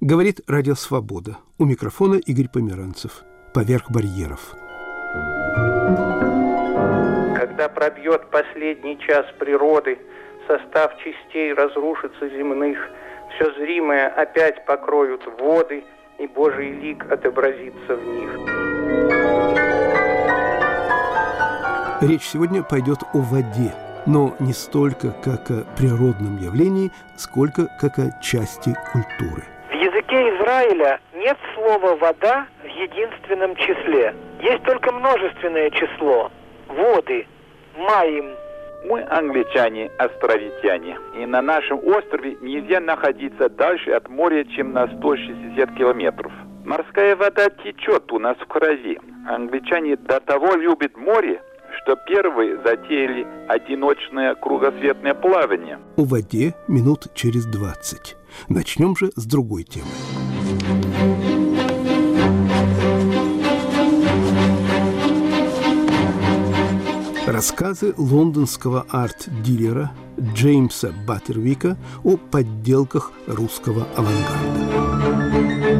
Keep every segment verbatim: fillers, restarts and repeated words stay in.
Говорит Радио Свобода. У микрофона Игорь Померанцев. Поверх барьеров. Когда пробьет последний час природы, состав частей разрушится земных, все зримое опять покроют воды, и Божий лик отобразится в них. Речь сегодня пойдет о воде, но не столько как о природном явлении, сколько как о части культуры. В языке Израиля нет слова «вода» в единственном числе. Есть только множественное число – воды, маим. Мы англичане, островитяне, и на нашем острове нельзя находиться дальше от моря, чем на сто шестьдесят километров. Морская вода течет у нас в крови. Англичане до того любят море, что первые затеяли одиночное кругосветное плавание. О воде минут через двадцать. Начнем же с другой темы. Рассказы лондонского арт-дилера Джеймса Баттервика о подделках русского авангарда.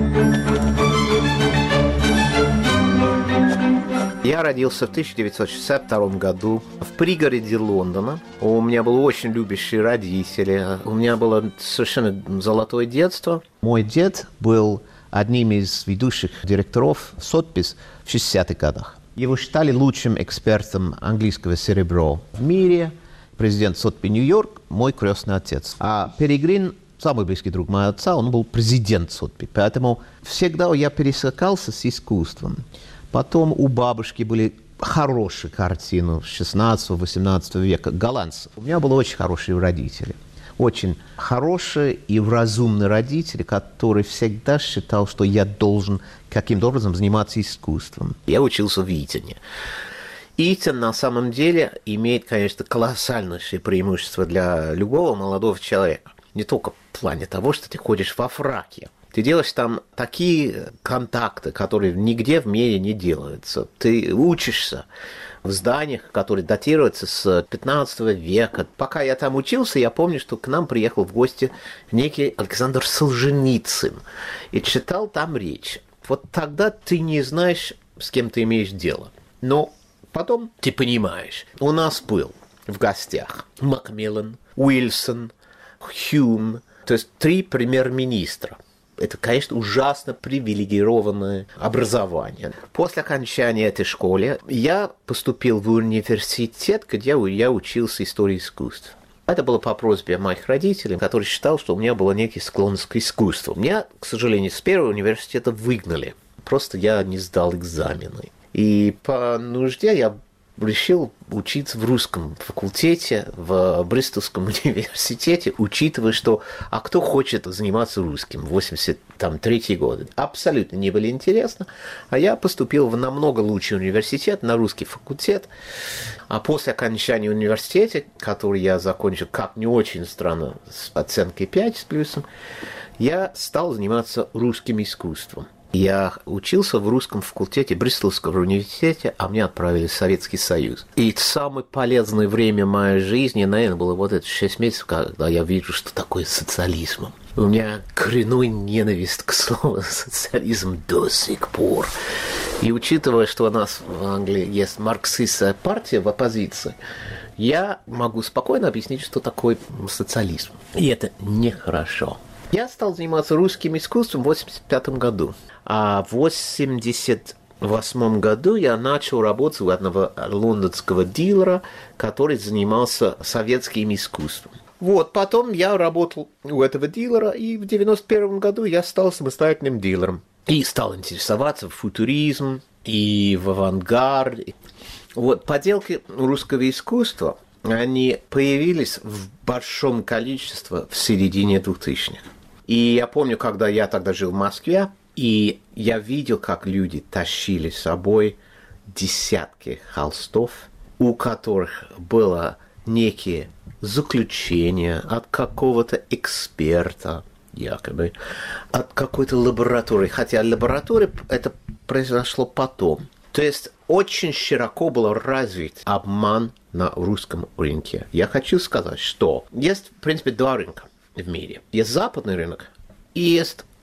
Я родился в тысяча девятьсот шестьдесят втором году в пригороде Лондона. У меня были очень любящие родители. У меня было совершенно золотое детство. Мой дед был одним из ведущих директоров Сотбис в шестидесятых годах. Его считали лучшим экспертом английского серебра в мире. Президент Сотби Нью-Йорк – мой крестный отец. А Перегрин, самый близкий друг моего отца, он был президент Сотби. Поэтому всегда я пересекался с искусством. Потом у бабушки были хорошие картины шестнадцатого-восемнадцатого века, голландцы. У меня были очень хорошие родители. Очень хорошие и разумные родители, которые всегда считал, что я должен каким-то образом заниматься искусством. Я учился в Итоне. Итон на самом деле имеет, конечно, колоссальнейшее преимущество для любого молодого человека. Не только в плане того, что ты ходишь во фраке. Ты делаешь там такие контакты, которые нигде в мире не делаются. Ты учишься в зданиях, которые датируются с пятнадцатого века. Пока я там учился, я помню, что к нам приехал в гости некий Александр Солженицын и читал там речь. Вот тогда ты не знаешь, с кем ты имеешь дело. Но потом ты понимаешь. У нас был в гостях Макмиллан, Уилсон, Хьюм, то есть три премьер-министра. Это, конечно, ужасно привилегированное образование. После окончания этой школы я поступил в университет, где я учился истории искусств. Это было по просьбе моих родителей, которые считали, что у меня был некий склонность к искусству. Меня, к сожалению, с первого университета выгнали. Просто я не сдал экзамены. И по нужде я решил учиться в русском факультете, в Бристольском университете, учитывая, что а кто хочет заниматься русским в восемьдесят третьем году. Абсолютно не было интересно. А я поступил в намного лучший университет, на русский факультет. А после окончания университета, который я закончил, как не очень странно, с оценкой пять с плюсом, я стал заниматься русским искусством. Я учился в русском факультете Бристольского университета, а меня отправили в Советский Союз. И самое полезное время моей жизни, наверное, было вот это шесть месяцев, когда я вижу, что такое социализм. У меня коренной ненависть к слову социализм до сих пор. И учитывая, что у нас в Англии есть марксистская партия в оппозиции, я могу спокойно объяснить, что такое социализм. И это нехорошо. Я стал заниматься русским искусством в восемьдесят пятом году. А в восемьдесят восьмом году я начал работать у одного лондонского дилера, который занимался советским искусством. Вот, потом я работал у этого дилера, и в девяносто первом году я стал самостоятельным дилером. И стал интересоваться в футуризм и в авангард. Вот, поделки русского искусства, они появились в большом количестве в середине двухтысячных. И я помню, когда я тогда жил в Москве, и я видел, как люди тащили с собой десятки холстов, у которых было некие заключения от какого-то эксперта, якобы, от какой-то лаборатории. Хотя лаборатория это произошло потом. То есть очень широко был развит обман на русском рынке. Я хочу сказать, что есть, в принципе, два рынка в мире. Есть западный рынок и есть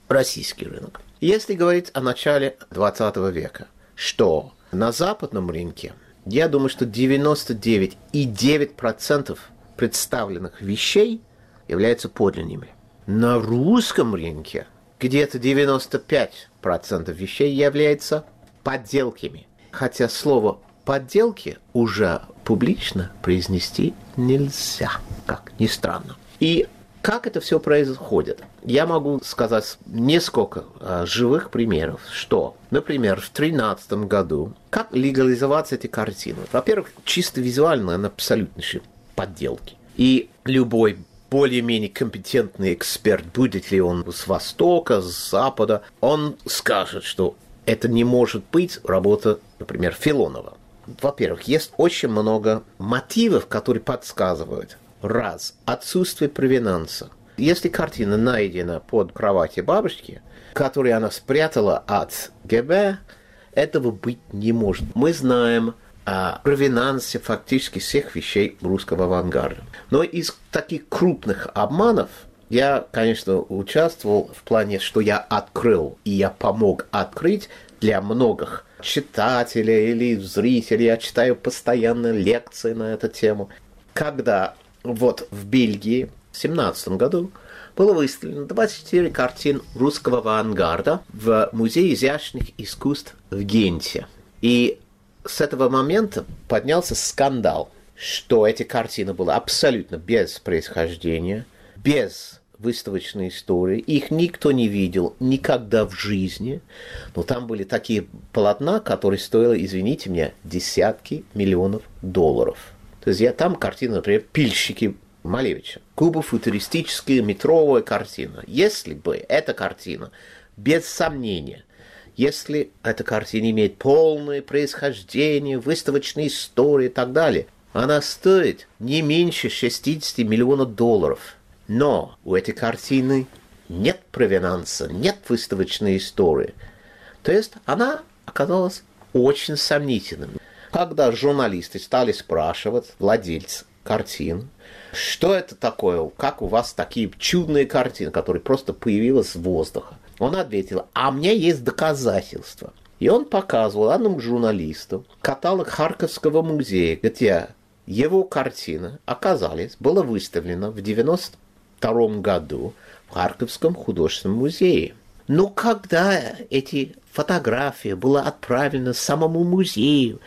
российский рынок. Если говорить о начале двадцатого века, что на западном рынке, я думаю, что девяносто девять целых девять десятых процента представленных вещей являются подлинными. На русском рынке где-то девяносто пять процентов вещей являются подделками. Хотя слово «подделки» уже публично произнести нельзя, как ни странно. И как это все происходит? Я могу сказать несколько а, живых примеров, что, например, в две тысячи тринадцатом году, как легализовать эти картины? Во-первых, чисто визуально это абсолютнейшие подделки. И любой более-менее компетентный эксперт, будет ли он с Востока, с Запада, он скажет, что это не может быть работа, например, Филонова. Во-первых, есть очень много мотивов, которые подсказывают. Раз. Отсутствие провинанса. Если картина найдена под кроватью бабушки, которую она спрятала от ГБ, этого быть не может. Мы знаем о провинансе фактически всех вещей русского авангарда. Но из таких крупных обманов я, конечно, участвовал в плане, что я открыл, и я помог открыть для многих читателей или зрителей. Я читаю постоянно лекции на эту тему. Когда вот в Бельгии в две тысячи семнадцатом году было выставлено двадцать четыре картин русского авангарда в Музее изящных искусств в Генте. И с этого момента поднялся скандал, что эти картины были абсолютно без происхождения, без выставочной истории. Их никто не видел никогда в жизни. Но там были такие полотна, которые стоили, извините меня, десятки миллионов долларов. То есть я там картина, например, «Пильщики» Малевича. Кубофутуристическая метровая картина. Если бы эта картина, без сомнения, если эта картина имеет полное происхождение, выставочные истории и так далее, она стоит не меньше шестьдесят миллионов долларов. Но у этой картины нет провинанса, нет выставочной истории. То есть она оказалась очень сомнительной. Когда журналисты стали спрашивать владельца картин, что это такое, как у вас такие чудные картины, которые просто появились в воздухе, он ответил: а у меня есть доказательства. И он показывал одному журналисту каталог Харьковского музея, где его картина, оказалась, была выставлена в девяносто втором году в Харьковском художественном музее. Но когда эти фотографии были отправлены самому музею,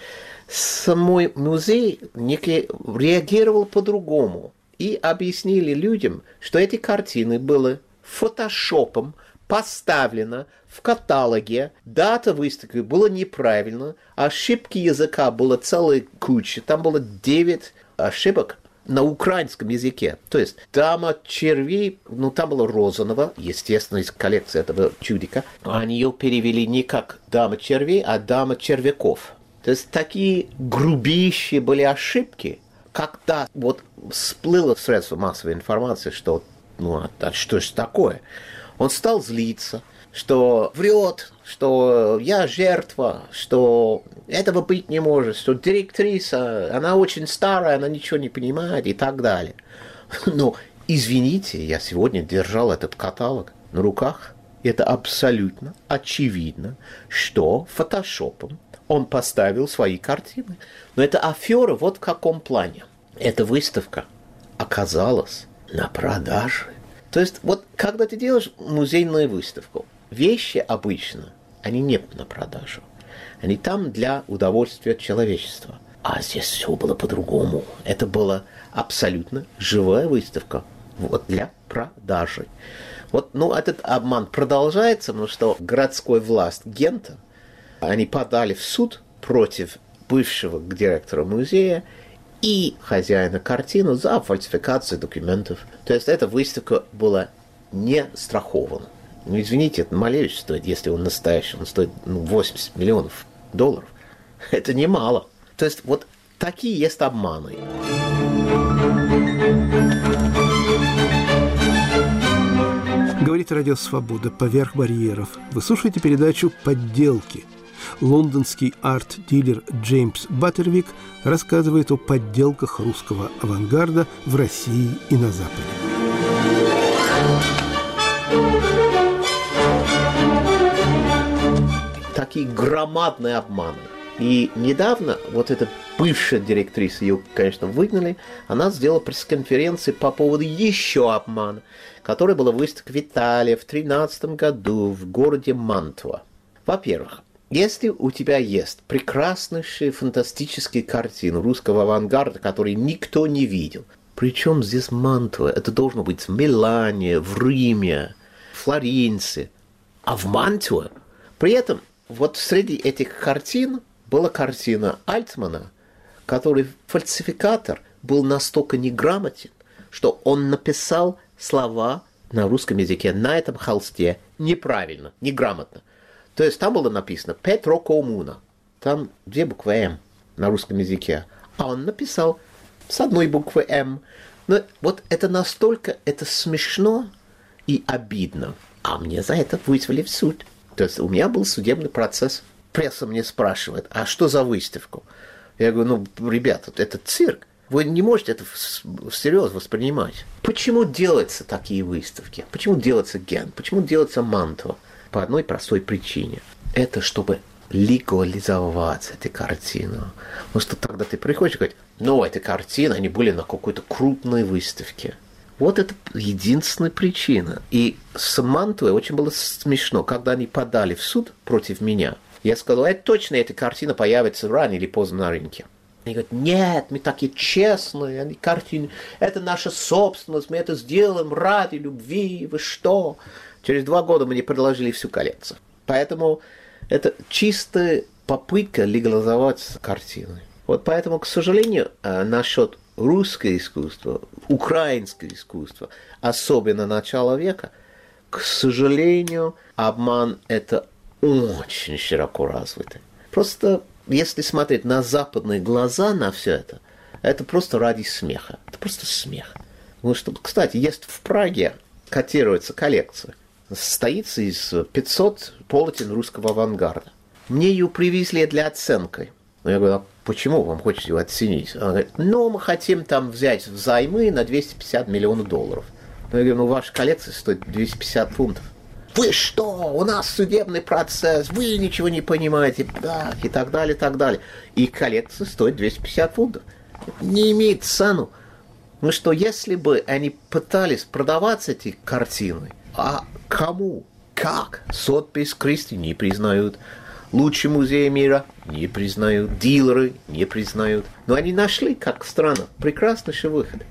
самой музей реагировал по-другому. И объяснили людям, что эти картины были фотошопом поставлено в каталоге, дата выставки была неправильна, ошибки языка была целая куча, там было девять ошибок на украинском языке. То есть «Дама червей», ну там было Розанова, естественно, из коллекции этого чудика, они ее перевели не как «Дама червей», а «Дама червяков». То есть такие грубейшие были ошибки, когда вот всплыло в средства массовой информации, что ну а, а что же такое, он стал злиться, что врет, что я жертва, что этого быть не может, что директриса, она очень старая, она ничего не понимает и так далее. Но, извините, я сегодня держал этот каталог на руках. Это абсолютно очевидно, что фотошопом он поставил свои картины. Но это афера вот в каком плане. Эта выставка оказалась на продаже. То есть, вот когда ты делаешь музейную выставку, вещи обычно, они нет на продажу. Они там для удовольствия человечества. А здесь все было по-другому. Это была абсолютно живая выставка вот для продажи. Вот, ну, этот обман продолжается, потому что городская власть Гента, они подали в суд против бывшего директора музея и хозяина картины за фальсификацию документов. То есть эта выставка была не страхована. Ну, извините, это Малевич стоит, если он настоящий, он стоит ну, восемьдесят миллионов долларов. Это немало. То есть вот такие есть обманы. Говорит Радио Свобода «Поверх барьеров». Вы слушаете передачу «Подделки». Лондонский арт-дилер Джеймс Баттервик рассказывает о подделках русского авангарда в России и на Западе. такие громадные обманы. И недавно вот эта бывшая директриса, ее, конечно, выгнали, она сделала пресс-конференции по поводу еще обмана, который был выставлен в Италии в две тысячи тринадцатом году в городе Мантуа. Во-первых, если у тебя есть прекраснейшие фантастические картины русского авангарда, которые никто не видел, причем здесь Мантуа, это должно быть в Милане, в Риме, в Флоренции, а в Мантуа. При этом вот среди этих картин была картина Альтмана, который фальсификатор был настолько неграмотен, что он написал слова на русском языке на этом холсте неправильно, неграмотно. То есть там было написано «Петро Комуна», там две буквы «М» на русском языке, а он написал с одной буквы «М». Но вот это настолько это смешно и обидно. А мне за это вызвали в суд. То есть у меня был судебный процесс. Пресса мне спрашивает, а что за выставку? Я говорю, ну, ребята, это цирк. Вы не можете это всерьез воспринимать. Почему делаются такие выставки? Почему делается Ген? Почему делается Мантуа? По одной простой причине. Это чтобы легализовать эти картины. Потому что тогда ты приходишь и говоришь, ну, эти картины, они были на какой-то крупной выставке. Вот это единственная причина. И с Мантуа очень было смешно, когда они подали в суд против меня. Я сказал, это точно эта картина появится рано или поздно на рынке. Они говорят, нет, мы такие честные, они картины, это наша собственность, мы это сделаем ради любви, вы что? Через два года мы не предложили всю коллекцию. Поэтому это чистая попытка легализовать картины. Вот поэтому, к сожалению, насчет русского искусства, украинского искусства, особенно начала века, к сожалению, обман это очень широко развитый. Просто если смотреть на западные глаза на все это, это просто ради смеха. Это просто смех. Потому что, кстати, есть в Праге, котируется коллекция, состоится из пятисот полотен русского авангарда. Мне ее привезли для оценки. Я говорю, а почему вам хочется ее оценить? Она говорит, ну, мы хотим там взять взаймы на двести пятьдесят миллионов долларов. Я говорю, ну, ваша коллекция стоит двести пятьдесят фунтов. Вы что? У нас судебный процесс, вы ничего не понимаете, да, и так далее, и так далее. И коллекция стоит двести пятьдесят фунтов. Не имеет цену. Ну что, если бы они пытались продавать эти картины, а кому? Как? Сотбис Кристи не признают. Лучший музей мира не признают. Дилеры не признают. Но они нашли, как странно, прекраснейший выход.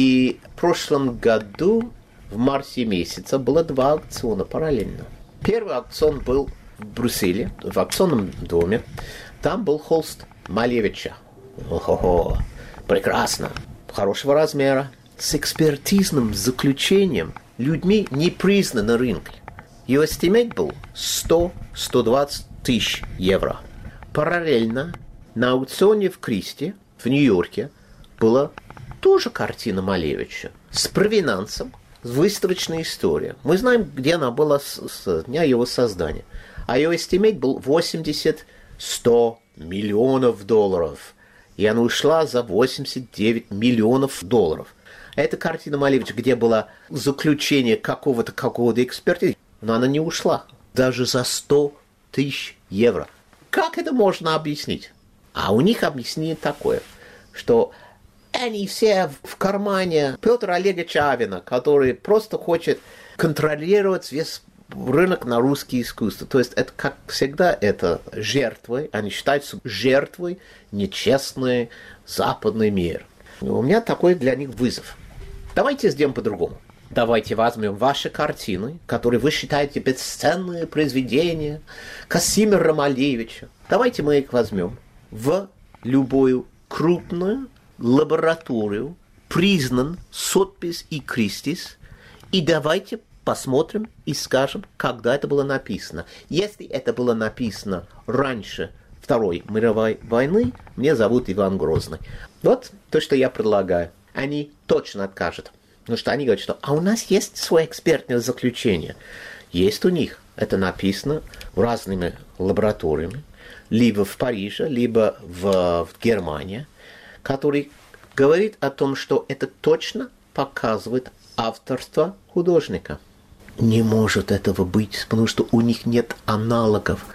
И в прошлом году в марте месяце было два аукциона параллельно. Первый аукцион был в Брюсселе, в аукционном доме. Там был холст Малевича. О-хо-хо, прекрасно, хорошего размера, с экспертизным заключением, людьми не признан на рынке. Его эстимейт был сто - сто двадцать тысяч евро. Параллельно на аукционе в Кристи, в Нью-Йорке, была тоже картина Малевича с провинансом, выставочная история. Мы знаем, где она была с, с дня его создания. А ее эстимейт был восемьдесят - сто миллионов долларов. И она ушла за восемьдесят девять миллионов долларов. Эта картина Малевича, где было заключение какого-то какого-то эксперта, но она не ушла. Даже за сто тысяч евро. Как это можно объяснить? А у них объяснение такое, что они все в кармане Петра Олеговича Авина, который просто хочет контролировать весь рынок на русское искусство. То есть это, как всегда, это жертвы. Они считаются жертвой нечестный западный мир. У меня такой для них вызов. Давайте сделаем по-другому. Давайте возьмем ваши картины, которые вы считаете бесценные произведения Казимира Малевича. Давайте мы их возьмем в любую крупную лабораторию, признан Сотбис и Кристис, и давайте посмотрим и скажем, когда это было написано. Если это было написано раньше Второй мировой войны, меня зовут Иван Грозный. Вот то, что я предлагаю. Они точно откажут. Потому что они говорят, что а у нас есть свое экспертное заключение. Есть у них. Это написано разными лабораториями. Либо в Париже, либо в, в Германии. Который говорит о том, что это точно показывает авторство художника. Не может этого быть, потому что у них нет аналогов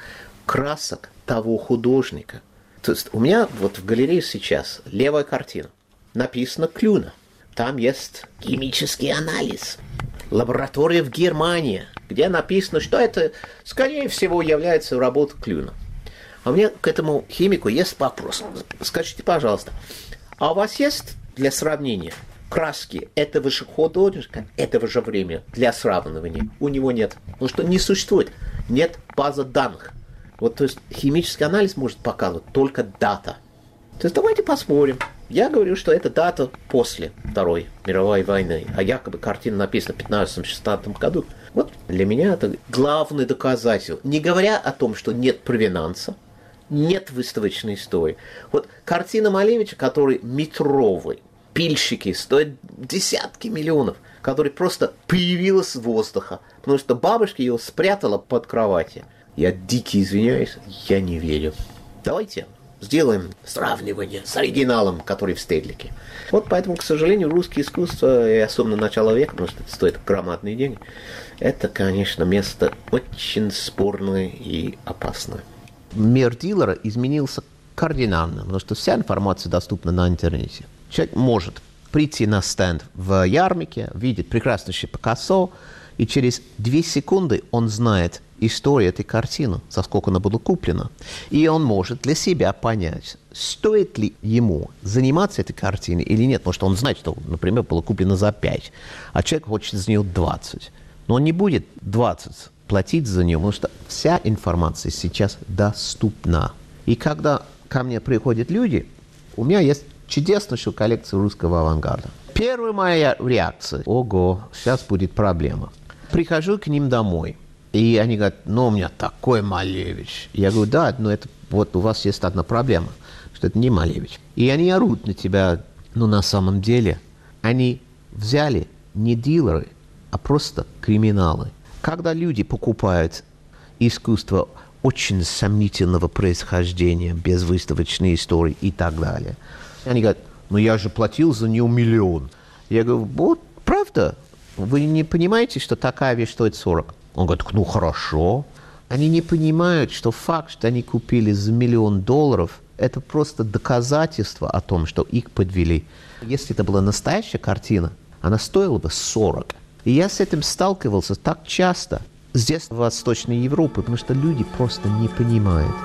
красок того художника. То есть у меня вот в галерее сейчас левая картина. Написано «Клюна». Там есть химический анализ. Лаборатория в Германии, где написано, что это, скорее всего, является работой Клюна. А у меня к этому химику есть вопрос. Скажите, пожалуйста, а у вас есть для сравнения краски этого же художника, этого же времени для сравнивания? У него нет. Потому что не существует. Нет базы данных. Вот, то есть химический анализ может показывать только дата. То есть давайте посмотрим. Я говорю, что это дата после Второй мировой войны, а якобы картина написана в пятнадцатом-шестнадцатом году. Вот для меня это главное доказательство. Не говоря о том, что нет провинанса, нет выставочной истории. Вот картина Малевича, который метровый, пильщики, стоят десятки миллионов, который просто появилась с воздуха, потому что бабушка ее спрятала под кроватью. Я дико извиняюсь, я не верю. Давайте сделаем сравнивание с оригиналом, который в Стедлике. Вот поэтому, к сожалению, русское искусство, и особенно начало века, потому что это стоит громадные деньги, это, конечно, место очень спорное и опасное. Мир дилера изменился кардинально, потому что вся информация доступна на интернете. Человек может прийти на стенд в Ярмарке, видит прекраснейший Пикассо, и через две секунды он знает историю этой картины, за сколько она была куплена. И он может для себя понять, стоит ли ему заниматься этой картиной или нет. Потому что он знает, что, например, было куплено за пять, а человек хочет за нее двадцать. Но он не будет двадцать платить за нее, потому что вся информация сейчас доступна. И когда ко мне приходят люди, у меня есть чудеснейшая коллекция русского авангарда. Первая моя реакция: ого, сейчас будет проблема. Прихожу к ним домой, и они говорят: ну, у меня такой Малевич. Я говорю: да, но это вот у вас есть одна проблема, что это не Малевич. И они орут на тебя. Но на самом деле они взяли не дилеры, а просто криминалы. Когда люди покупают искусство очень сомнительного происхождения, без выставочной истории и так далее, они говорят: ну я же платил за нее миллион. Я говорю: вот, правда? Вы не понимаете, что такая вещь стоит сорок? Он говорит: ну хорошо. Они не понимают, что факт, что они купили за миллион долларов, это просто доказательство о том, что их подвели. Если это была настоящая картина, она стоила бы сорок. И я с этим сталкивался так часто здесь, в Восточной Европе, потому что люди просто не понимают.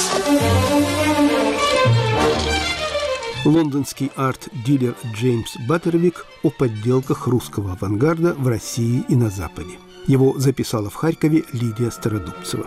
Лондонский арт-дилер Джеймс Баттервик о подделках русского авангарда в России и на Западе. Его записала в Харькове Лидия Стародубцева.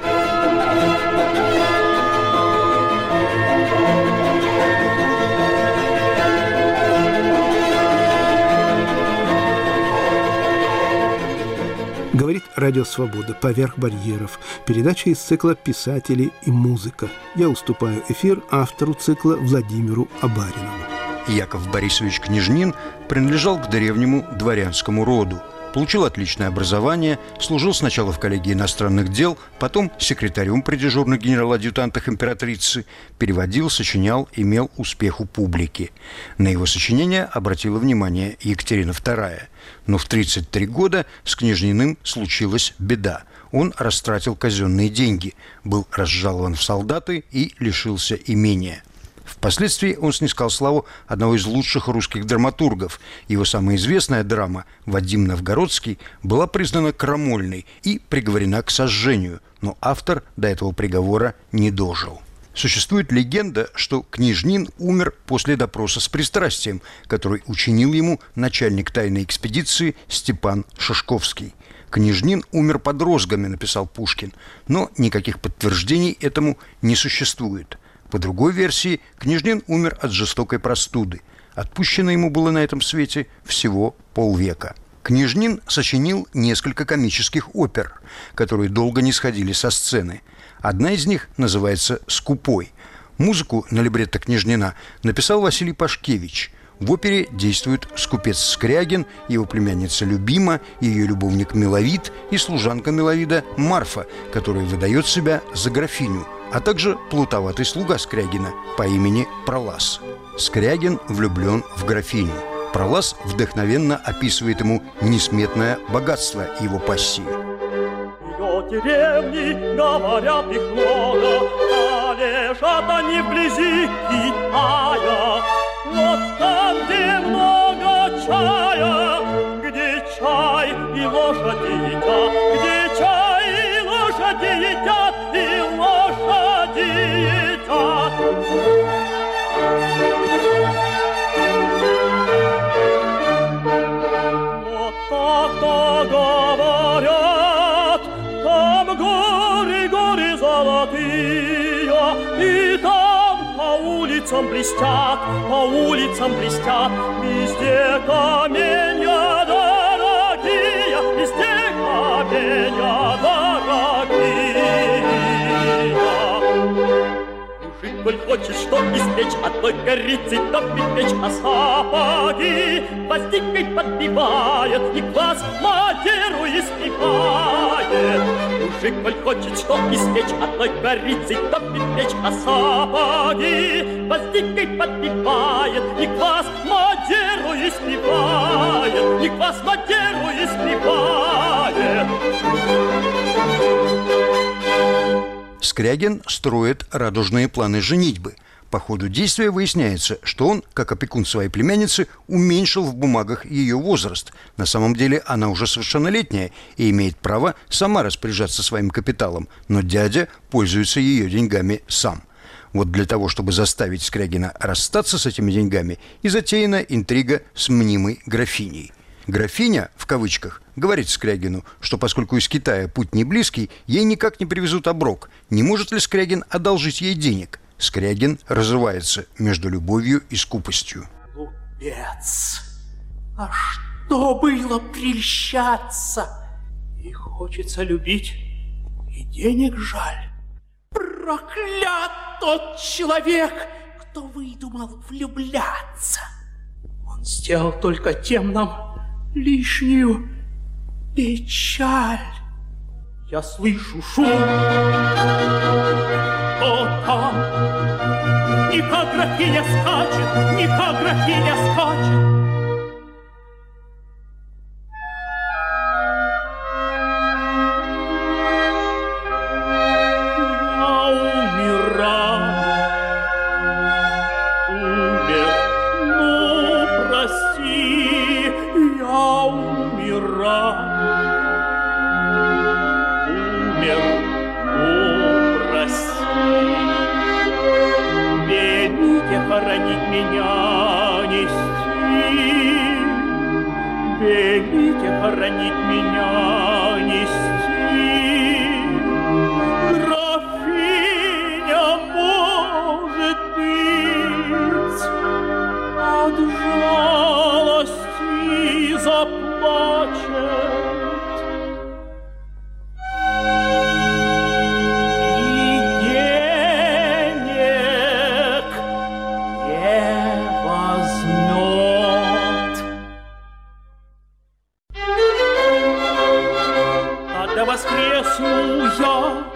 Говорит Радио Свобода «Поверх барьеров». Передача из цикла «Писатели и музыка». Я уступаю эфир автору цикла Владимиру Абаринову. Яков Борисович Княжнин принадлежал к древнему дворянскому роду. Получил отличное образование, служил сначала в коллегии иностранных дел, потом секретарем при дежурных генерал-адъютантах императрицы, переводил, сочинял, имел успех у публики. На его сочинения обратила внимание Екатерина вторая. Но в тридцать три года с Княжниным случилась беда. Он растратил казенные деньги, был разжалован в солдаты и лишился имения. Впоследствии он снискал славу одного из лучших русских драматургов. Его самая известная драма «Вадим Новгородский» была признана крамольной и приговорена к сожжению, но автор до этого приговора не дожил. Существует легенда, что Княжнин умер после допроса с пристрастием, который учинил ему начальник тайной экспедиции Степан Шишковский. «Княжнин умер под розгами», написал Пушкин, но никаких подтверждений этому не существует. По другой версии, Княжнин умер от жестокой простуды. Отпущено ему было на этом свете всего полвека. Княжнин сочинил несколько комических опер, которые долго не сходили со сцены. Одна из них называется «Скупой». Музыку на либретто Княжнина написал Василий Пашкевич. В опере действуют скупец Скрягин, его племянница Любима, ее любовник Миловид и служанка Миловида Марфа, которая выдает себя за графиню, а также плутоватый слуга Скрягина по имени Пролаз. Скрягин влюблен в графиню. Пролаз вдохновенно описывает ему несметное богатство его пассии. деревни, говорят их много, а лежат они вблизи Китая. Вот там, где много чая, где чай и лошади едят, где чай и лошади едят, и лошади едят. Вот так-то говорят, там горы, горы золотые, и там по улицам блестят, по улицам блестят, везде каменья дорогие, везде каменья дорогие. Мужик, коль хочет что испечь, одной корицей топит печь, а сапоги гвоздикой подбивает и квас Мадеру испекает. Мужик, коль хочет что испечь, одной корицей топит печь, а сапоги гвоздикой подбивает и квас Мадеру испекает, и квас Мадеру испекает. Скрягин строит радужные планы женитьбы. По ходу действия выясняется, что он, как опекун своей племянницы, уменьшил в бумагах ее возраст. На самом деле она уже совершеннолетняя и имеет право сама распоряжаться своим капиталом, но дядя пользуется ее деньгами сам. Вот для того, чтобы заставить Скрягина расстаться с этими деньгами, и затеяна интрига с мнимой графиней. «Графиня», в кавычках, говорит Скрягину, что поскольку из Китая путь не близкий, ей никак не привезут оброк. Не может ли Скрягин одолжить ей денег? Скрягин разрывается между любовью и скупостью. Глупец! А что было прельщаться? И хочется любить, и денег жаль. Проклят тот человек, кто выдумал влюбляться. Он сделал только тем нам лишнюю печаль. Я слышу шум, кто там? Не как графиня скачет, не как графиня скачет. Хоронить меня нести, велите хоронить меня нести. Графиня, может быть, от жалости заплачет. Воскресну я,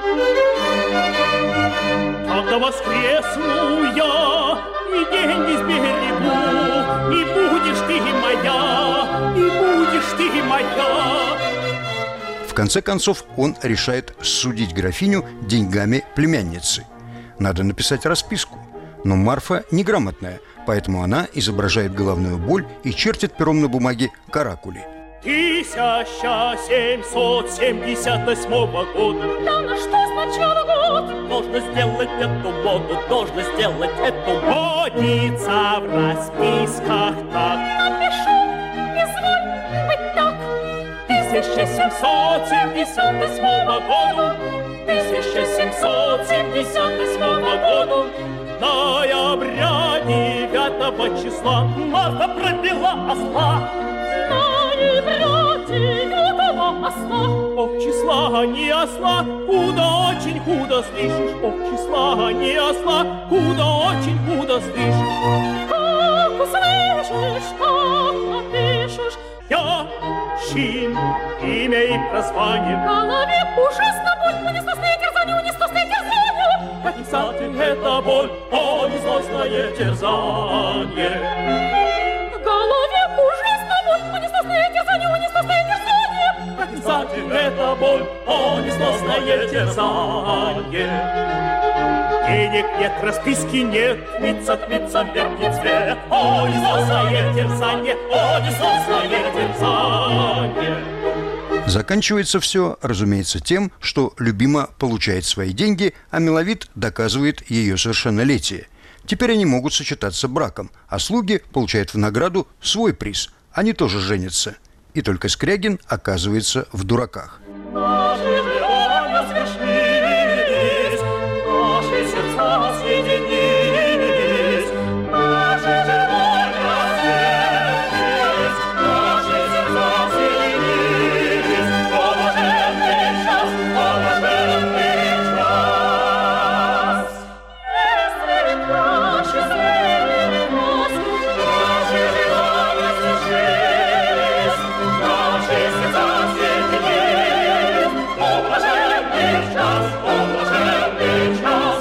когда воскресну я, и деньги сберегу, и будешь ты моя, и будешь ты моя. В конце концов, он решает судить графиню деньгами племянницы. Надо написать расписку. Но Марфа неграмотная, поэтому она изображает головную боль и чертит пером на бумаге каракули. Тысяча семьсот семьдесят восьмого года. Да на что сначала год? Должно сделать эту моду, должно сделать эту модница в расписках так. Напишу, изволь быть так. Тысяча семьсот семьдесят восьмого года. Тысяча семьсот семьдесят восьмого года. Ноября девятого числа Марфа пробила осла. Осла. Ох, числа не осла, худо, очень худо слышишь. Ох, числа не осла, худо, очень худо слышишь. Как услышишь, так напишешь. Я, чин, имя и прозвание. В голове ужасно боль, но несносные терзания, несносные терзания. Писатель — это боль, о, несносное терзание. В голове ужасно боль, но несносные терзания, несносные терзания. сказать, это боль, о, несносное терзание. Денег нет, расписки нет, мица, мица, мертвец, о, несносное терзание, о, несносное терзание. Заканчивается все, разумеется, тем, что любима получает свои деньги, а миловид доказывает ее совершеннолетие. Теперь они могут сочетаться браком, а слуги получают в награду свой приз. Они тоже женятся. И только Скрягин оказывается в дураках. Наши желания свершились, наши сердца соединились, наши желания свершились, наши сердца соединились. О, блаженный час, о, блаженный час. Если наши свершились, наши желания свершились, наши сердца соединились. О, блаженный час, о, блаженный час,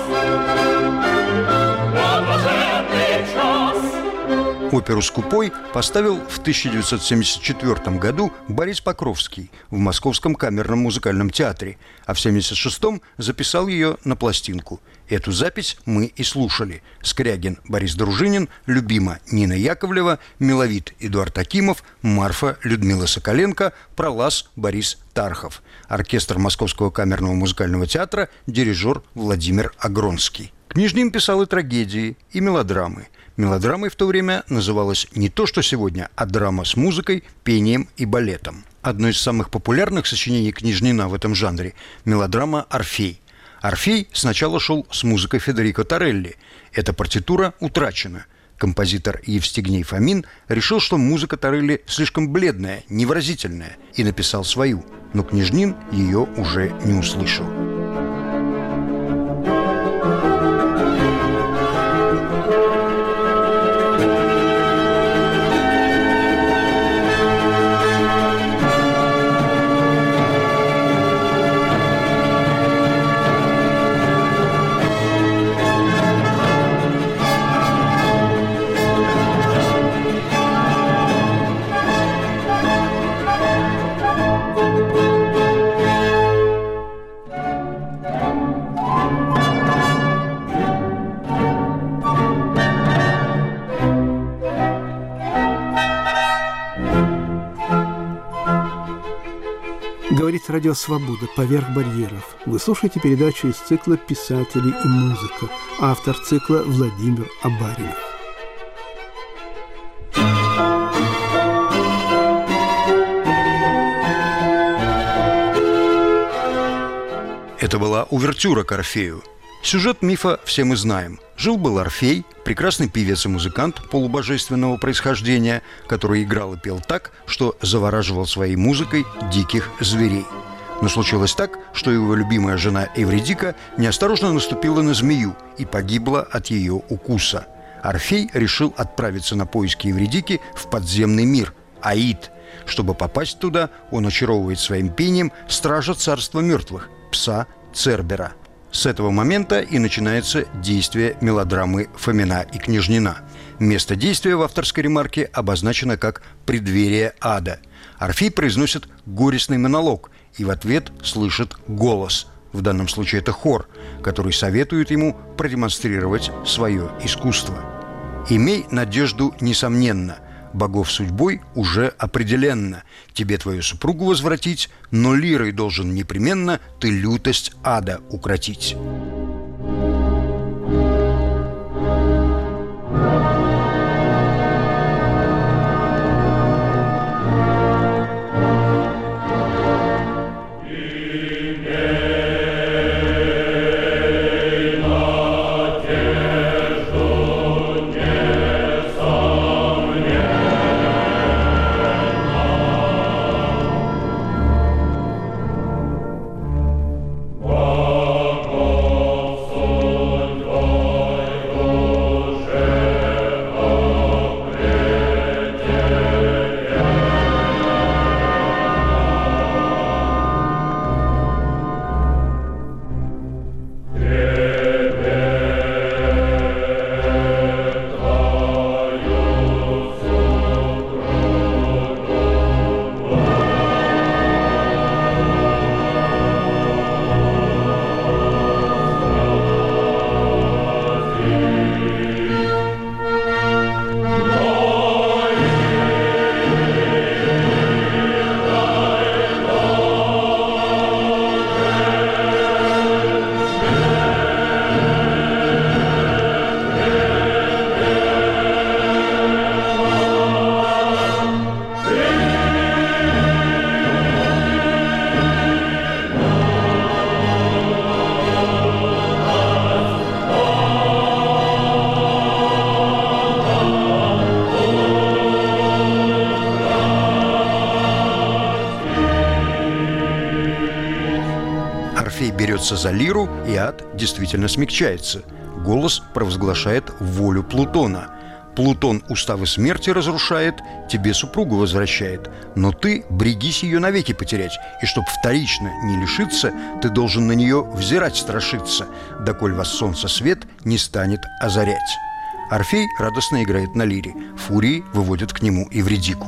о, блаженный час. Оперу «Скупой» поставил в тысяча девятьсот семьдесят четвёртом году Борис Покровский в Московском камерном музыкальном театре, а в семьдесят шестом записал ее на пластинку. Эту запись мы и слушали. Скрягин Борис Дружинин, любима Нина Яковлева, миловид Эдуард Акимов, Марфа Людмила Соколенко, пролаз Борис Тархов. Оркестр Московского камерного музыкального театра, дирижер Владимир Агронский. Княжнин писал и трагедии, и мелодрамы. Мелодрамой в то время называлась не то, что сегодня, а драма с музыкой, пением и балетом. Одно из самых популярных сочинений Княжнина в этом жанре – мелодрама «Орфей». «Орфей» сначала шел с музыкой Федерико Торелли. Эта партитура утрачена. Композитор Евстигней Фомин решил, что музыка Торелли слишком бледная, невыразительная, и написал свою. Но Княжнин ее уже не услышал. Говорит Радио Свобода «Поверх барьеров». Вы слушаете передачу из цикла «Писатели и музыка». Автор цикла Владимир Абаринов. Это была увертюра к «Орфею». Сюжет мифа все мы знаем. Жил-был Орфей, прекрасный певец и музыкант полубожественного происхождения, который играл и пел так, что завораживал своей музыкой диких зверей. Но случилось так, что его любимая жена Эвридика неосторожно наступила на змею и погибла от ее укуса. Орфей решил отправиться на поиски Эвридики в подземный мир – Аид. Чтобы попасть туда, он очаровывает своим пением стража царства мертвых – пса Цербера. С этого момента и начинается действие мелодрамы Фомина и Княжнина. Место действия в авторской ремарке обозначено как «преддверие ада». Орфей произносит горестный монолог и в ответ слышит голос. В данном случае это хор, который советует ему продемонстрировать свое искусство. «Имей надежду несомненно, богов судьбой уже определенно. Тебе твою супругу возвратить, но лирой должен непременно ты лютость ада укротить». Oh берется за лиру, и ад действительно смягчается. Голос провозглашает волю Плутона. Плутон уставы смерти разрушает, тебе супругу возвращает, но ты брегись ее навеки потерять, и чтоб вторично не лишиться, ты должен на нее взирать страшиться, доколь вас солнце свет не станет озарять. Орфей радостно играет на лире, фурии выводят к нему Эвридику.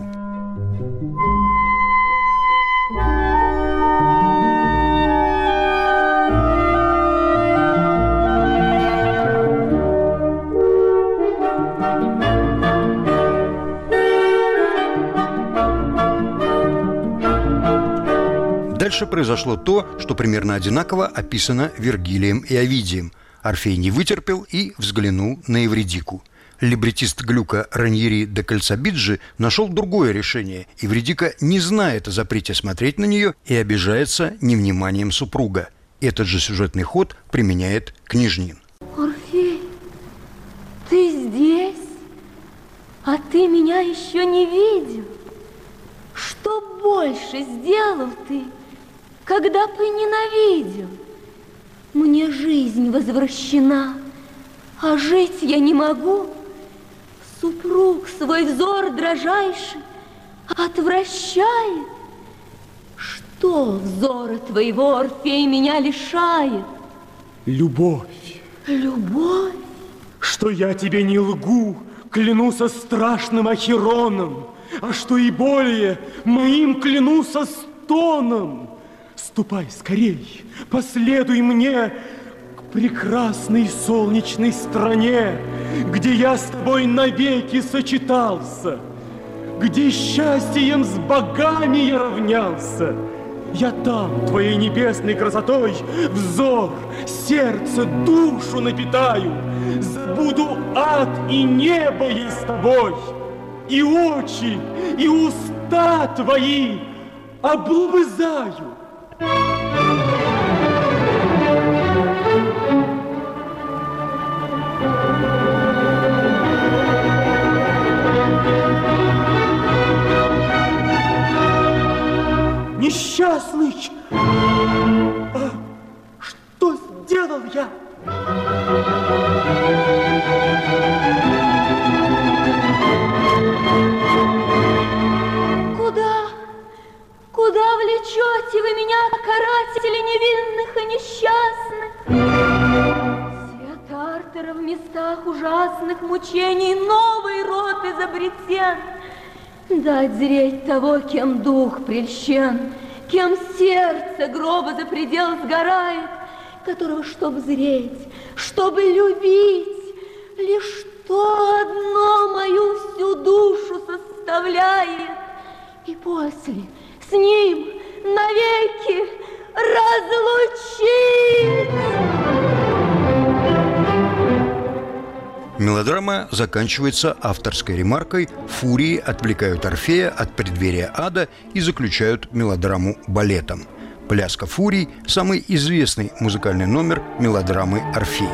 Дальше произошло то, что примерно одинаково описано Вергилием и Овидием. Орфей не вытерпел и взглянул на Эвридику. Либретист Глюка Раньери де Кальцабиджи нашел другое решение. Эвридика не знает о запрете смотреть на нее и обижается невниманием супруга. Этот же сюжетный ход применяет Княжнин. Орфей, ты здесь? А ты меня еще не видел? Что больше сделал ты, когда бы ненавидел? Мне жизнь возвращена, а жить я не могу. Супруг свой взор дрожайший отвращает. Что взора твоего, Орфей, меня лишает? Любовь. Любовь? Что я тебе не лгу, клянусь со страшным Ахироном, а что и более, моим клянусь со стоном. Ступай скорей, последуй мне к прекрасной солнечной стране, где я с тобой навеки сочетался, где счастьем с богами я равнялся. Я там твоей небесной красотой взор, сердце, душу напитаю, забуду ад и небо я с тобой, и очи, и уста твои облобызаю. Несчастный! А, что сделал я? Куда? Куда влечете вы меня, каратели невинных и несчастных? Свет Артера в местах ужасных мучений новый род изобретен. Дать зреть того, кем дух прельщен, кем сердце гроба за предел сгорает, которого, чтоб зреть, чтобы любить, лишь то одно мою всю душу составляет, и после с ним навеки разлучить. Мелодрама заканчивается авторской ремаркой: фурии отвлекают Орфея от преддверия ада и заключают мелодраму балетом. «Пляска фурий» – самый известный музыкальный номер мелодрамы «Орфей».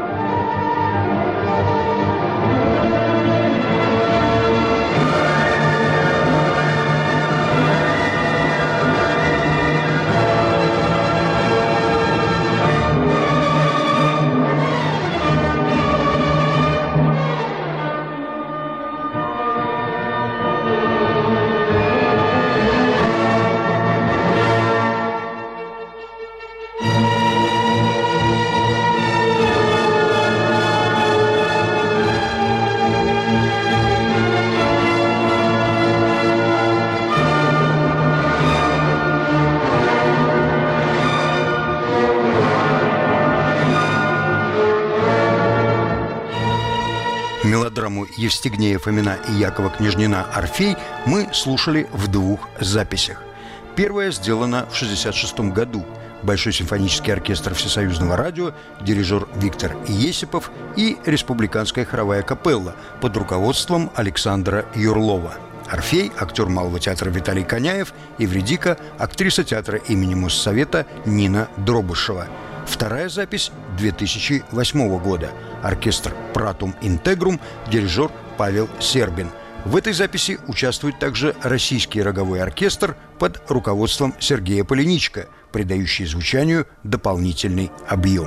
Мелодраму Евстигнея Фомина и Якова Княжнина «Орфей» мы слушали в двух записях. Первая сделана в шестьдесят шестом году. Большой симфонический оркестр Всесоюзного радио, дирижер Виктор Есипов и Республиканская хоровая капелла под руководством Александра Юрлова. Орфей – актер Малого театра Виталий Коняев, Эвридика – актриса театра имени Моссовета Нина Дробышева. Вторая запись две тысячи восьмого года. Оркестр «Пратум Интегрум», дирижер Павел Сербин. В этой записи участвует также Российский роговой оркестр под руководством Сергея Полиничко. придающие звучанию дополнительный объем.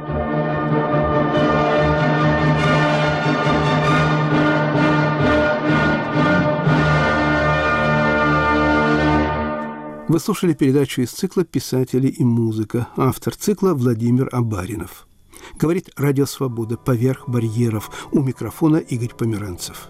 Вы слушали передачу из цикла «Писатели и музыка». Автор цикла Владимир Абаринов. Говорит «Радио Свобода» поверх барьеров. У микрофона Игорь Померанцев.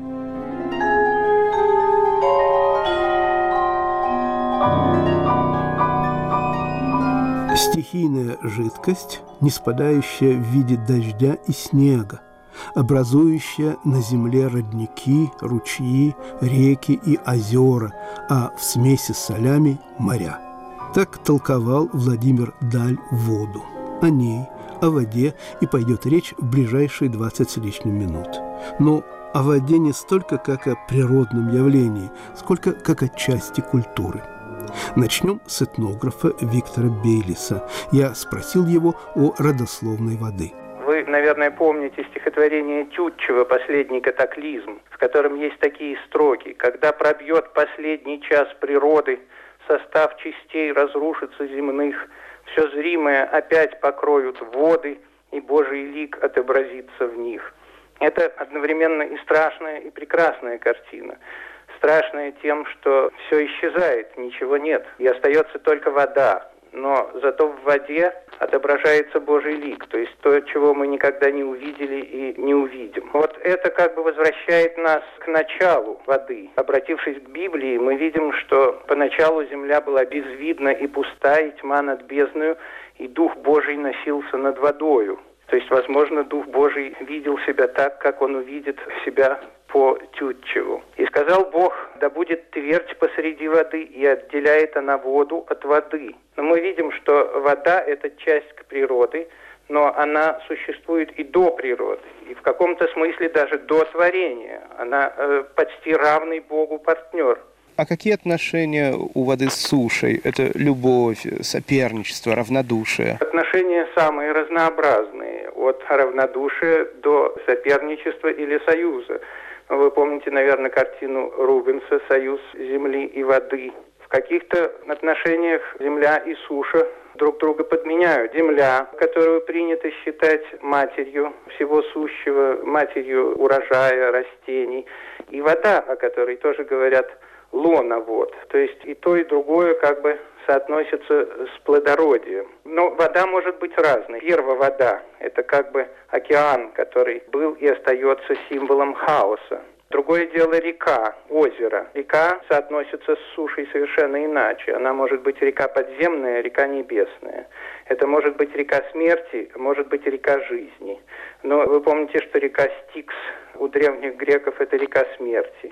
Стихийная жидкость, не спадающая в виде дождя и снега, образующая на земле родники, ручьи, реки и озера, а в смеси с солями – моря. Так толковал Владимир Даль воду. О ней, о воде и пойдет речь в ближайшие двадцать с лишним минут. Но о воде не столько как о природном явлении, сколько как о части культуры. Начнем с этнографа Виктора Бейлиса. Я спросил его о родословной воды. Вы, наверное, помните стихотворение Тютчева «Последний катаклизм», в котором есть такие строки: «Когда пробьет последний час природы, состав частей разрушится земных, все зримое опять покроют воды, и Божий лик отобразится в них». Это одновременно и страшная, и прекрасная картина. Страшная тем, что все исчезает, ничего нет, и остается только вода. Но зато в воде отображается Божий лик, то есть то, чего мы никогда не увидели и не увидим. Вот это как бы возвращает нас к началу воды. Обратившись к Библии, мы видим, что поначалу земля была безвидна и пуста, и тьма над бездною, и Дух Божий носился над водою. То есть, возможно, Дух Божий видел себя так, как Он увидит себя по Тютчеву. «И сказал Бог, да будет твердь посреди воды, и отделяет она воду от воды». Но мы видим, что вода – это часть природы, но она существует и до природы, и в каком-то смысле даже до творения. Она э, почти равный Богу партнер. А какие отношения у воды с сушей? Это любовь, соперничество, равнодушие? Отношения самые разнообразные, от равнодушия до соперничества или союза. Вы помните, наверное, картину Рубенса «Союз земли и воды». В каких-то отношениях земля и суша друг друга подменяют. Земля, которую принято считать матерью всего сущего, матерью урожая, растений, и вода, о которой тоже говорят лона вод. То есть и то, и другое как бы соотносится с плодородием. Но вода может быть разной. Первая вода – это как бы океан, который был и остается символом хаоса. Другое дело река, озеро. Река соотносится с сушей совершенно иначе. Она может быть река подземная, река небесная. Это может быть река смерти, может быть река жизни. Но вы помните, что река Стикс у древних греков – это река смерти.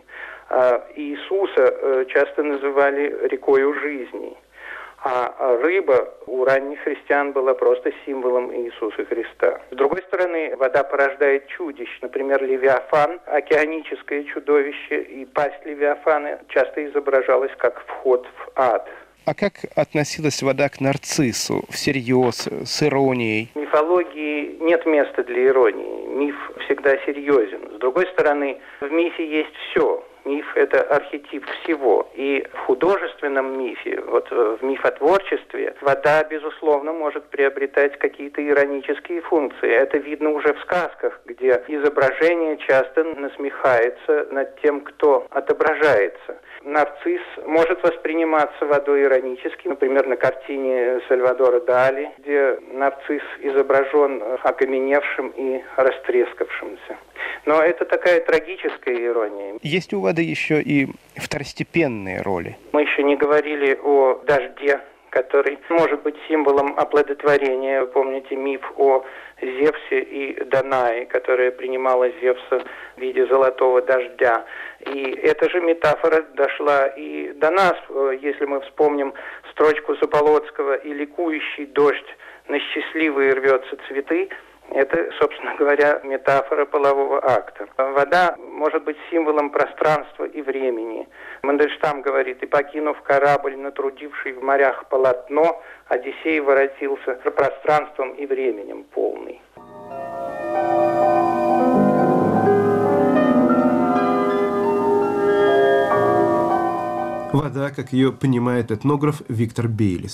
А Иисуса часто называли рекою жизни. А рыба у ранних христиан была просто символом Иисуса Христа. С другой стороны, вода порождает чудищ. Например, Левиафан, океаническое чудовище, и пасть Левиафана часто изображалась как вход в ад. А как относилась вода к нарциссу? Всерьез, с иронией? В мифологии нет места для иронии. Миф всегда серьезен. С другой стороны, в мифе есть все. Миф – это архетип всего. И в художественном мифе, вот в мифотворчестве, вода, безусловно, может приобретать какие-то иронические функции. Это видно уже в сказках, где изображение часто насмехается над тем, кто отображается. Нарцисс может восприниматься водой иронически, например, на картине Сальвадора Дали, где нарцисс изображен окаменевшим и растрескавшимся. Но это такая трагическая ирония. Есть у воды еще и второстепенные роли. Мы еще не говорили о дожде, который может быть символом оплодотворения. Помните миф о Зевсе и Данае, которая принимала Зевса в виде золотого дождя. И эта же метафора дошла и до нас, если мы вспомним строчку Заполоцкого «И ликующий дождь на счастливые рвется цветы». Это, собственно говоря, метафора полового акта. Вода может быть символом пространства и времени. Мандельштам говорит: «И покинув корабль, натрудивший в морях полотно, Одиссей воротился пространством и временем полный». Вода, как ее понимает этнограф Виктор Бейлис.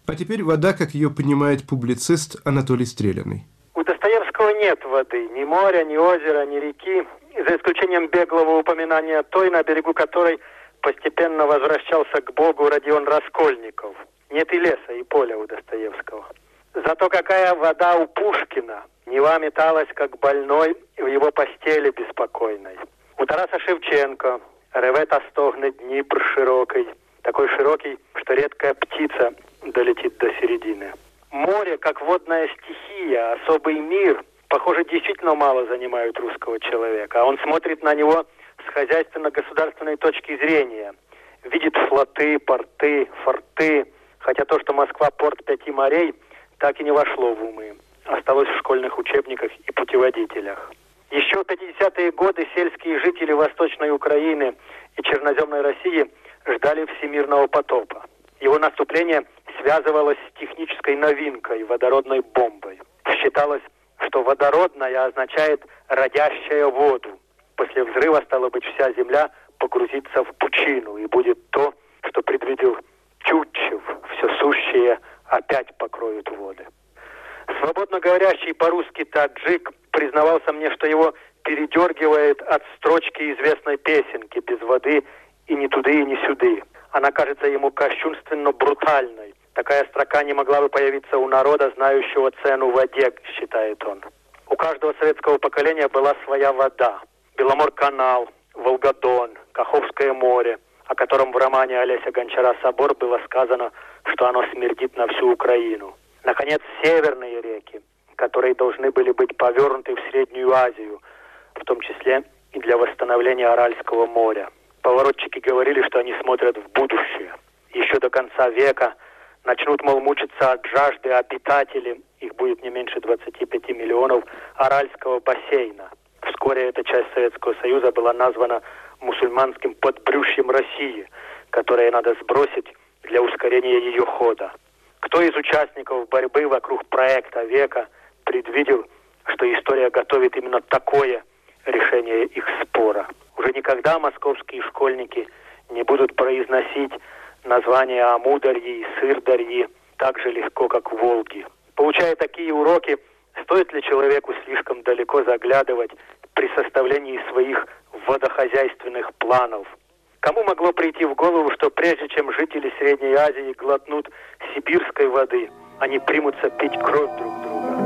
А теперь вода, как ее понимает публицист Анатолий Стреляный. У Достоевского нет воды, ни моря, ни озера, ни реки, за исключением беглого упоминания той, на берегу которой постепенно возвращался к Богу Родион Раскольников. Нет и леса, и поля у Достоевского. Зато какая вода у Пушкина. Нева металась, как больной, в его постели беспокойной. У Тараса Шевченко ревет остогнет Днепр широкий, такой широкий, что редкая птица долетит до середины. Море, как водная стихия, особый мир, похоже, действительно мало занимают русского человека. А он смотрит на него с хозяйственно-государственной точки зрения. Видит флоты, порты, форты, хотя то, что Москва порт пяти морей, так и не вошло в умы. Осталось в школьных учебниках и путеводителях. Еще в пятидесятые годы сельские жители Восточной Украины и Черноземной России ждали всемирного потопа. Его наступление связывалось с технической новинкой – водородной бомбой. Считалось, что водородная означает «родящая воду». После взрыва, стало быть, вся земля погрузится в пучину, и будет то, что предвидел Тютчев, все сущее опять покроют воды. Свободно говорящий по-русски таджик признавался мне, что его передергивает от строчки известной песенки «Без воды и ни туды, и ни сюды». Она кажется ему кощунственно брутальной. Такая строка не могла бы появиться у народа, знающего цену воде, считает он. У каждого советского поколения была своя вода. Беломор-канал, Волгодон, Каховское море, о котором в романе Олеся Гончара «Собор» было сказано, что оно смердит на всю Украину. Наконец, северные реки, которые должны были быть повернуты в Среднюю Азию, в том числе и для восстановления Аральского моря. Поворотчики говорили, что они смотрят в будущее. Еще до конца века начнут, мол, мучиться от жажды обитатели, их будет не меньше двадцати пяти миллионов, Аральского бассейна. Вскоре эта часть Советского Союза была названа мусульманским подбрюшьем России, которое надо сбросить для ускорения ее хода. Кто из участников борьбы вокруг проекта века предвидел, что история готовит именно такое решение их спора? Уже никогда московские школьники не будут произносить названия Амударьи и Сырдарьи так же легко, как Волги. Получая такие уроки, стоит ли человеку слишком далеко заглядывать при составлении своих водохозяйственных планов? Кому могло прийти в голову, что прежде чем жители Средней Азии глотнут сибирской воды, они примутся пить кровь друг друга?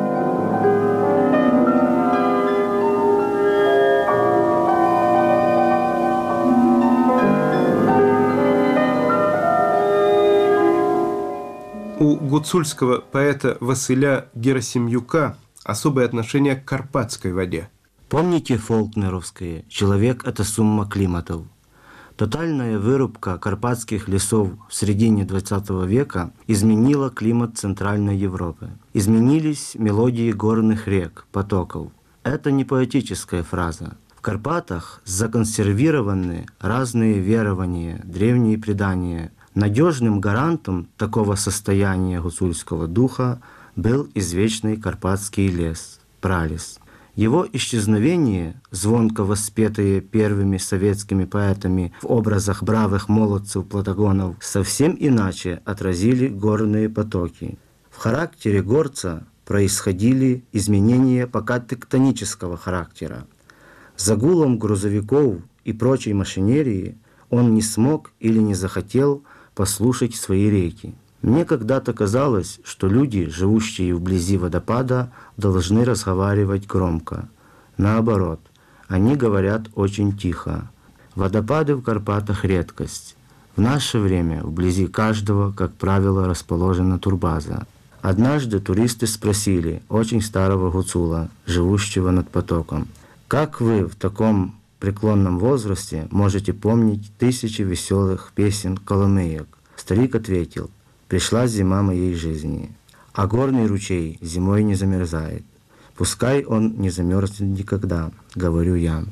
У гуцульского поэта Василя Герасим'юка особое отношение к карпатской воде. Помните фолкнеровское «Человек – это сумма климатов»? Тотальная вырубка карпатских лесов в середине двадцатого века изменила климат Центральной Европы. Изменились мелодии горных рек, потоков. Это не поэтическая фраза. В Карпатах законсервированы разные верования, древние предания. Надежным гарантом такого состояния гуцульского духа был извечный карпатский лес – пралес. Его исчезновение, звонко воспетые первыми советскими поэтами в образах бравых молодцев-платагонов, совсем иначе отразили горные потоки. В характере горца происходили изменения пока тектонического характера. За гулом грузовиков и прочей машинерии он не смог или не захотел послушать свои реки. Мне когда-то казалось, что люди, живущие вблизи водопада, должны разговаривать громко. Наоборот, они говорят очень тихо. Водопады в Карпатах – редкость. В наше время вблизи каждого, как правило, расположена турбаза. Однажды туристы спросили очень старого гуцула, живущего над потоком: «Как вы в таком преклонном возрасте можете помнить тысячи веселых песен коломыек?» Старик ответил: «Пришла зима моей жизни, а горный ручей зимой не замерзает. Пускай он не замерзнет никогда, говорю я».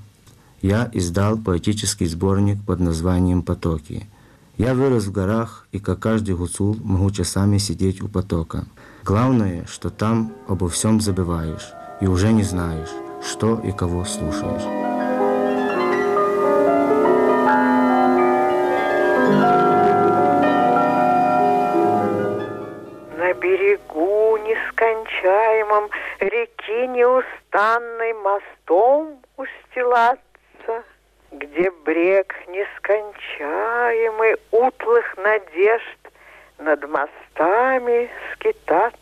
Я издал поэтический сборник под названием «Потоки». Я вырос в горах, и, как каждый гуцул, могу часами сидеть у потока. Главное, что там обо всем забываешь, и уже не знаешь, что и кого слушаешь. нескончаемом реки неустанной мостом устилаться, где брег нескончаемый утлых надежд над мостами скитаться.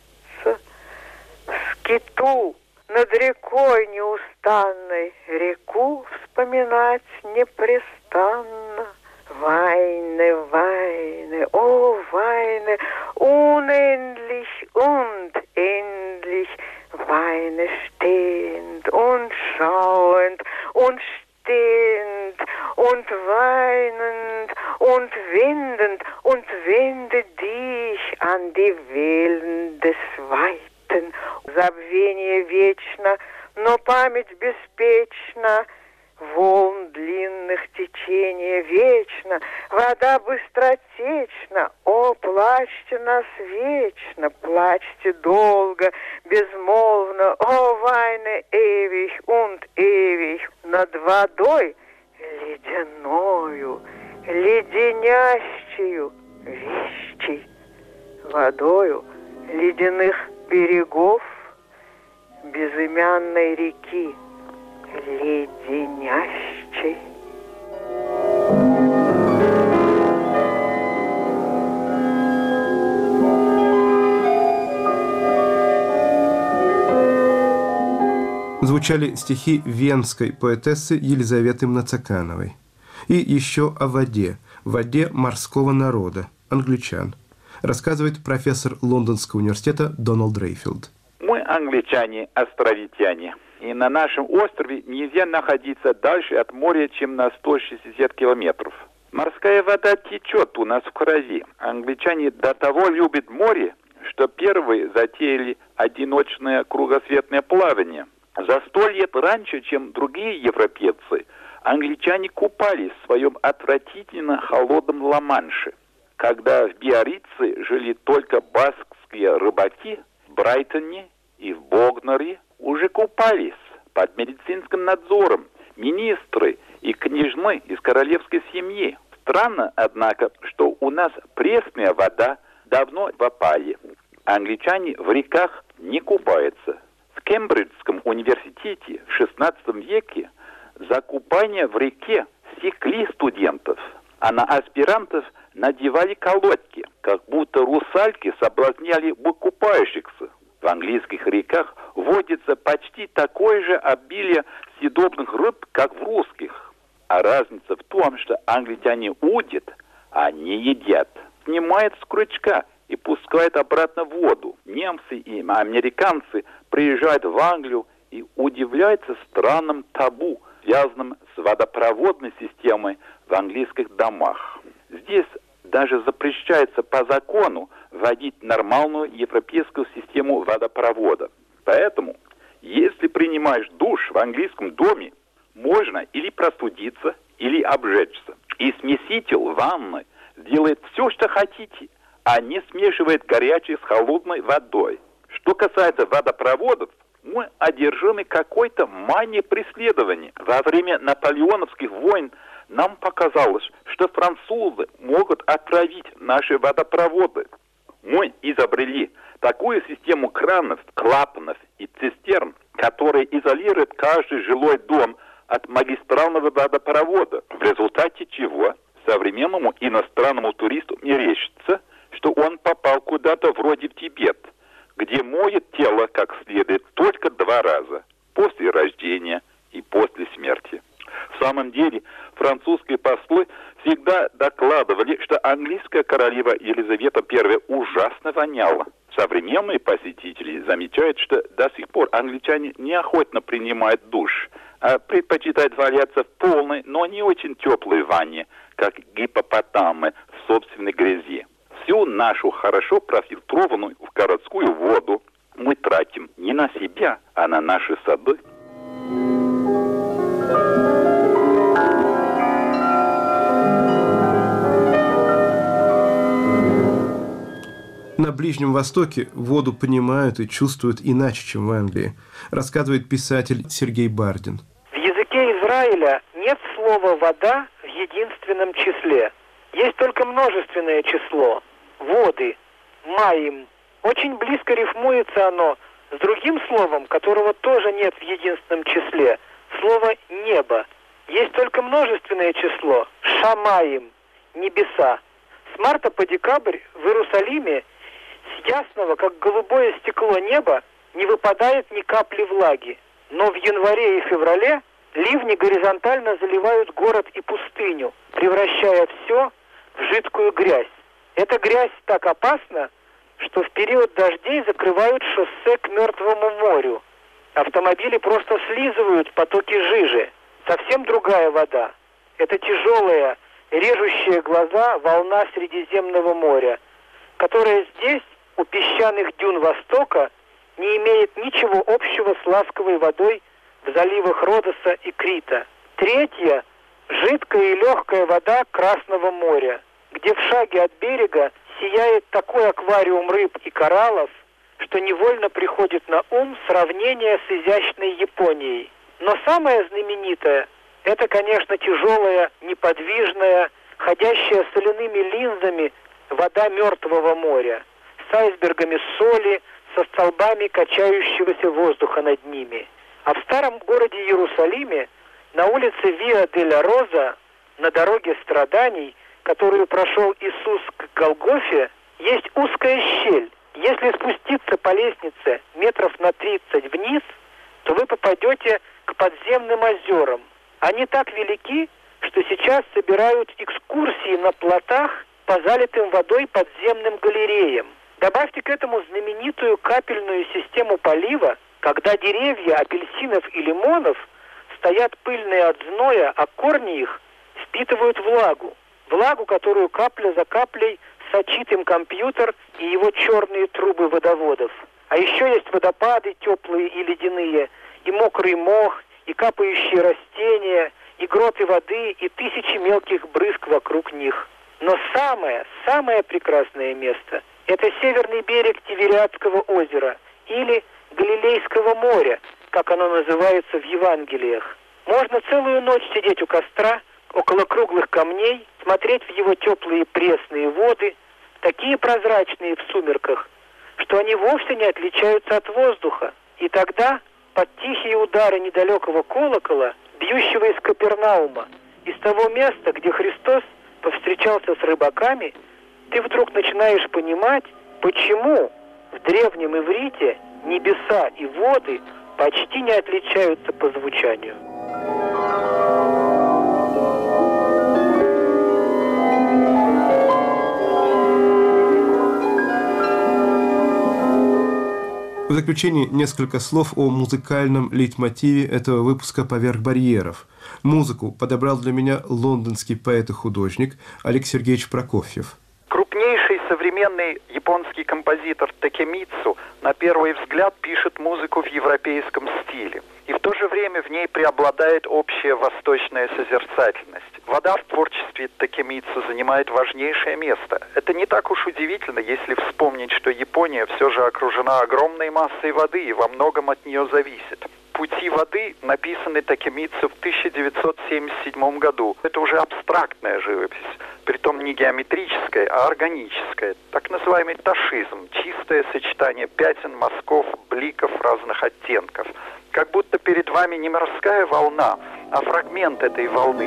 Скиту над рекой неустанной реку вспоминать непрестанно. Weine, weine, oh weine, unendlich und endlich, weine stehend und schauend und stehend und weinend und wendend und wende dich an die Wellen des Weiten. Забвение вечно, но память беспечна, волн длинных течения вечно, вода быстротечна. О, плачьте нас вечно, плачьте долго, безмолвно. О, weine ewig und ewig. Над водой ледяною, леденящую вещей, водою ледяных берегов безымянной реки, леденящей. Звучали стихи венской поэтессы Елизаветы Мнацакановой. И еще о воде, воде морского народа, англичан, рассказывает профессор Лондонского университета Дональд Рейфилд. Мы англичане-островитяне, и на нашем острове нельзя находиться дальше от моря, чем на сто шестьдесят километров. Морская вода течет у нас в крови. Англичане до того любят море, что первые затеяли одиночное кругосветное плавание. За сто лет раньше, чем другие европейцы, англичане купались в своем отвратительно холодном Ла-Манше. Когда в Биаррице жили только баскские рыбаки, в Брайтоне и в Богнере уже купались под медицинским надзором министры и княжны из королевской семьи. Странно, однако, что у нас пресная вода давно в опале. Англичане в реках не купаются. В Кембриджском университете в шестнадцатом веке за купание в реке секли студентов, а на аспирантов надевали колодки, как будто русальки соблазняли выкупающихся. В английских реках водится почти такое же обилие съедобных рыб, как в русских. А разница в том, что англичане удят, а не едят. Снимают с крючка и пускают обратно в воду. Немцы и американцы приезжают в Англию и удивляются странным табу, связанным с водопроводной системой в английских домах. Здесь даже запрещается по закону вводить нормальную европейскую систему водопровода. Поэтому, если принимаешь душ в английском доме, можно или простудиться, или обжечься. И смеситель ванны делает все, что хотите, а не смешивает горячее с холодной водой. Что касается водопроводов, мы одержимы какой-то манией преследования. Во время наполеоновских войн нам показалось, что французы могут отравить наши водопроводы. Мы изобрели такую систему кранов, клапанов и цистерн, которые изолируют каждый жилой дом от магистрального водопровода, в результате чего современному иностранному туристу мерещится, что он попал куда-то вроде в Тибет, где моет тело как следует только два раза, после рождения и после смерти. В самом деле, французские послы всегда докладывали, что английская королева Елизавета Первая ужасно воняла. Современные посетители замечают, что до сих пор англичане неохотно принимают душ, а предпочитают валяться в полной, но не очень теплой ванне, как гиппопотамы в собственной грязи. Всю нашу хорошо профильтрованную в городскую воду мы тратим не на себя, а на наши сады. На Ближнем Востоке воду понимают и чувствуют иначе, чем в Англии, рассказывает писатель Сергей Бардин. В языке Израиля нет слова «вода» в единственном числе. Есть только множественное число – воды, маим. Очень близко рифмуется оно с другим словом, которого тоже нет в единственном числе, слово «небо». Есть только множественное число – «шамаим» – «небеса». С марта по декабрь в Иерусалиме с ясного, как голубое стекло неба, не выпадает ни капли влаги. Но в январе и феврале ливни горизонтально заливают город и пустыню, превращая все в жидкую грязь. Эта грязь так опасна, что в период дождей закрывают шоссе к Мертвому морю. Автомобили просто слизывают потоки жижи. Совсем другая вода. Это тяжелая, режущая глаза волна Средиземного моря, которая здесь, у песчаных дюн Востока, не имеет ничего общего с ласковой водой в заливах Родоса и Крита. Третья – жидкая и легкая вода Красного моря, где в шаге от берега сияет такой аквариум рыб и кораллов, что невольно приходит на ум сравнение с изящной Японией. Но самое знаменитое – это, конечно, тяжелая, неподвижная, ходящая соляными линзами вода Мертвого моря, с айсбергами соли, со столбами качающегося воздуха над ними. А в старом городе Иерусалиме, на улице Виа-де-ля-Роза, на дороге страданий, которую прошел Иисус к Голгофе, есть узкая щель. Если спуститься по лестнице метров на тридцать вниз, то вы попадете к подземным озерам. Они так велики, что сейчас собирают экскурсии на плотах по залитым водой подземным галереям. Добавьте к этому знаменитую капельную систему полива, когда деревья апельсинов и лимонов стоят пыльные от зноя, а корни их впитывают влагу. Влагу, которую капля за каплей сочит им компьютер и его черные трубы водоводов. А еще есть водопады теплые и ледяные, и мокрый мох, и капающие растения, и гроты воды, и тысячи мелких брызг вокруг них. Но самое, самое прекрасное место – это северный берег Тивериадского озера или Галилейского моря, как оно называется в Евангелиях. Можно целую ночь сидеть у костра, около круглых камней, смотреть в его теплые пресные воды, такие прозрачные в сумерках, что они вовсе не отличаются от воздуха. И тогда, под тихие удары недалекого колокола, бьющего из Капернаума, из того места, где Христос повстречался с рыбаками, ты вдруг начинаешь понимать, почему в древнем иврите небеса и воды почти не отличаются по звучанию. В заключение несколько слов о музыкальном лейтмотиве этого выпуска «Поверх барьеров». Музыку подобрал для меня лондонский поэт и художник Олег Сергеевич Прокофьев. Крупнейший современный японский композитор Такемицу на первый взгляд пишет музыку в европейском стиле. И в то же время в ней преобладает общая восточная созерцательность. Вода в творчестве Такемицу занимает важнейшее место. Это не так уж удивительно, если вспомнить, что Япония все же окружена огромной массой воды и во многом от нее зависит. «Пути воды» написаны Такемицу в тысяча девятьсот семьдесят седьмом году. Это уже абстрактная живопись, притом не геометрическая, а органическая. Так называемый ташизм, чистое сочетание пятен, мазков, бликов разных оттенков. Как будто перед вами не морская волна, а фрагмент этой волны.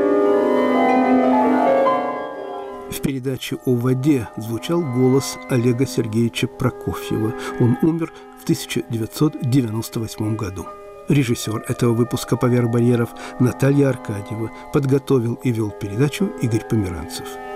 В передаче «О воде» звучал голос Олега Сергеевича Прокофьева. Он умер в тысяча девятьсот девяносто восьмом году. Режиссер этого выпуска «Поверх барьеров» Наталья Аркадьева. Подготовил и вел передачу Игорь Померанцев.